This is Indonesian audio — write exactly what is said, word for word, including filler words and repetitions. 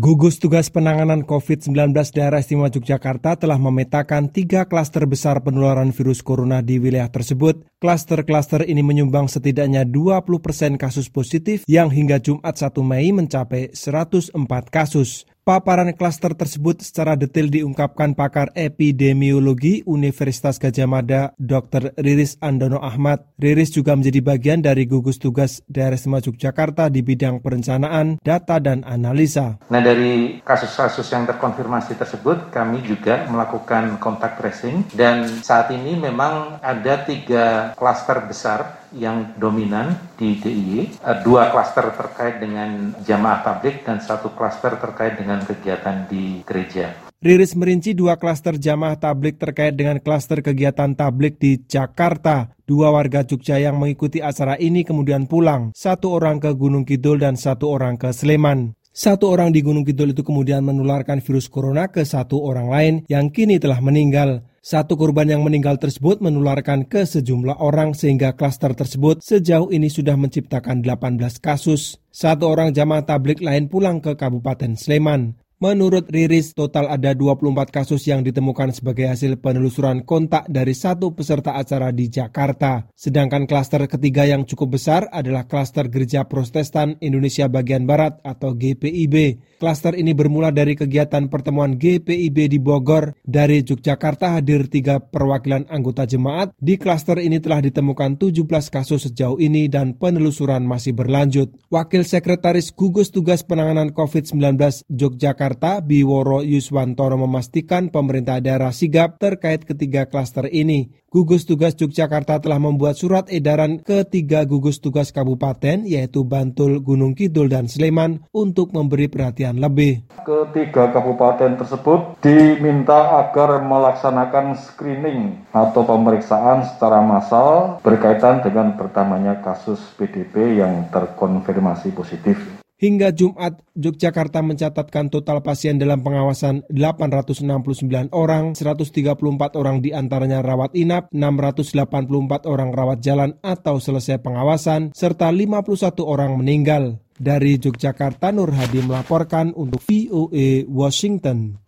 Gugus Tugas Penanganan covid sembilan belas Daerah Istimewa Yogyakarta telah memetakan tiga klaster besar penularan virus corona di wilayah tersebut. Klaster-klaster ini menyumbang setidaknya dua puluh persen kasus positif yang hingga Jumat satu Mei mencapai seratus empat kasus. Paparan klaster tersebut secara detail diungkapkan pakar epidemiologi Universitas Gadjah Mada, dokter Riris Andono Ahmad. Riris juga menjadi bagian dari Gugus Tugas Daerah Istimewa Yogyakarta di bidang perencanaan, data, dan analisa. Nah, dari kasus-kasus yang terkonfirmasi tersebut, kami juga melakukan kontak tracing dan saat ini memang ada tiga klaster besar yang dominan di D I Y, dua klaster terkait dengan jamaah tablik dan satu klaster terkait dengan kegiatan di gereja. Riris merinci dua klaster jamaah tablik terkait dengan klaster kegiatan tablik di Jakarta. Dua warga Jogja yang mengikuti acara ini kemudian pulang, satu orang ke Gunung Kidul dan satu orang ke Sleman. Satu orang di Gunung Kidul itu kemudian menularkan virus corona ke satu orang lain yang kini telah meninggal. Satu korban yang meninggal tersebut menularkan ke sejumlah orang sehingga klaster tersebut sejauh ini sudah menciptakan delapan belas kasus. Satu orang jamaah tablik lain pulang ke Kabupaten Sleman. Menurut Riris, total ada dua puluh empat kasus yang ditemukan sebagai hasil penelusuran kontak dari satu peserta acara di Jakarta. Sedangkan klaster ketiga yang cukup besar adalah klaster Gereja Protestan Indonesia Bagian Barat atau G P I B. Klaster ini bermula dari kegiatan pertemuan G P I B di Bogor. Dari Yogyakarta hadir tiga perwakilan anggota jemaat. Di klaster ini telah ditemukan tujuh belas kasus sejauh ini dan penelusuran masih berlanjut. Wakil Sekretaris Gugus Tugas Penanganan covid sembilan belas Yogyakarta Biworo Yuswantoro memastikan pemerintah daerah sigap terkait ketiga klaster ini. Gugus Tugas Yogyakarta telah membuat surat edaran ke tiga gugus tugas kabupaten yaitu Bantul, Gunung Kidul, dan Sleman untuk memberi perhatian lebih. Ketiga kabupaten tersebut diminta agar melaksanakan screening atau pemeriksaan secara massal berkaitan dengan bertambahnya kasus P D P yang terkonfirmasi positif. Hingga Jumat, Yogyakarta mencatatkan total pasien dalam pengawasan delapan ratus enam puluh sembilan orang, seratus tiga puluh empat orang diantaranya rawat inap, enam ratus delapan puluh empat orang rawat jalan atau selesai pengawasan, serta lima puluh satu orang meninggal. Dari Yogyakarta, Nur Hadi melaporkan untuk V O A Washington.